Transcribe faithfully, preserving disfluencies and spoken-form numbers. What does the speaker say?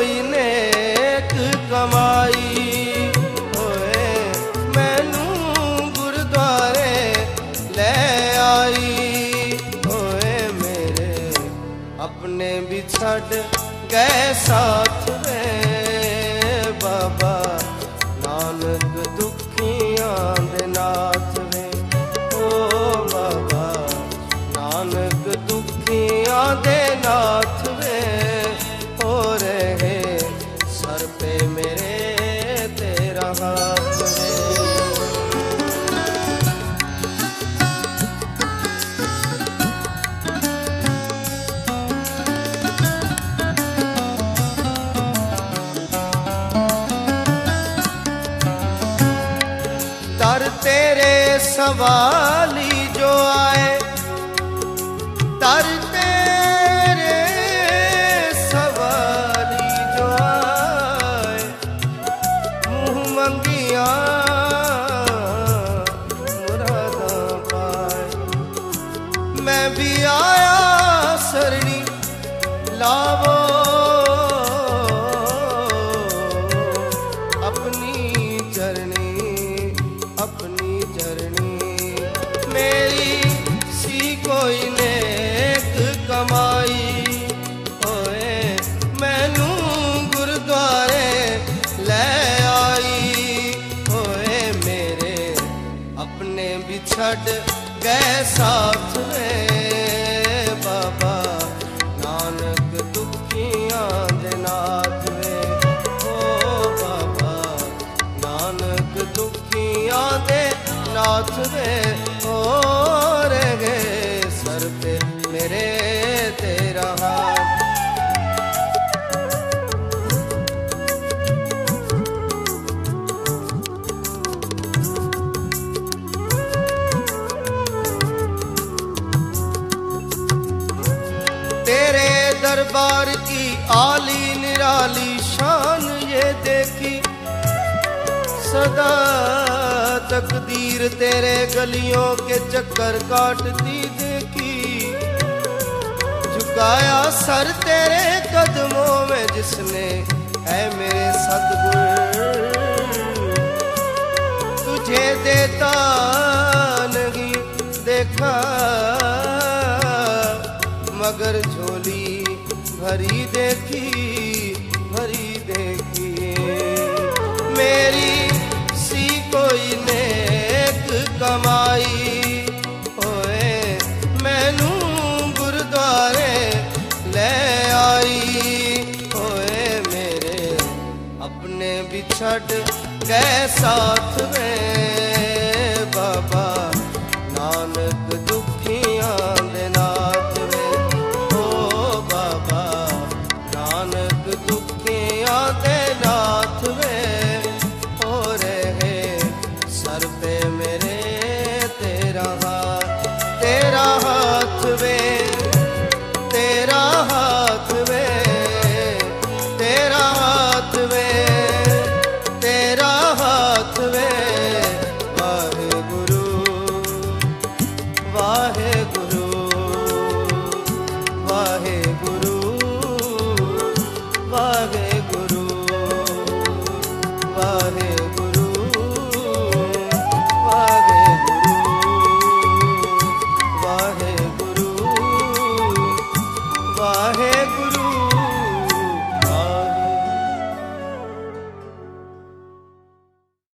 कोई नेक कमाई होए मैनू गुरुद्वारे ले आई होए मेरे अपने भी छड़ गए साथ में बाबा नानक दुखियां दे नाथ वे ओ बाबा नानक दुखियां दे नाथ वे हो रहे सर पे मेरे तेरा हाथ वे। दर तेरे सवाली जो आए दर तेरे सवाली जो आए मुँह मंगिया मुरादा पाए मैं भी आया सरणी लावो अपनी चरणी अपनी चरणी मेरी सी कोई नेक कमाई होए मैनू गुरुद्वारे ले आई होए मेरे अपने भी छड़ गए साथ में बाबा नानक दुखियां दे नाथ वे ओ बाबा नानक दुखियां दे नाथ वे हो रहे सर पे मेरे तेरा हाथ। तेरे दरबार की आली निराली शान ये देखी सदा तकदीर तेरे गलियों के चक्कर काटती देखी झुकाया सर तेरे कदमों में जिसने है मेरे सतगुर तुझे देता नहीं देखा मगर झोली भरी देखी भरी देखी मेरी सी कोई नेक कमाई होए मैनू गुरुद्वारे ले आई होए मेरे अपने भी छड़ गए साथ में बाबा नानक दुखियां दे नाथ वे ओ बाबा नानक दुखियां दे नाथ वे हो रहे सर पे मेरे तेरा हाथ तेरा हाथ वे तेरा हाथ वे तेरा हाथ वे तेरा हाथ वे वाहे गुरु वाहे गुरु वाहे गुरु वाहे गुरु वाहे गुरु वाहे गुरु वाहे गुरु वाहे गुरु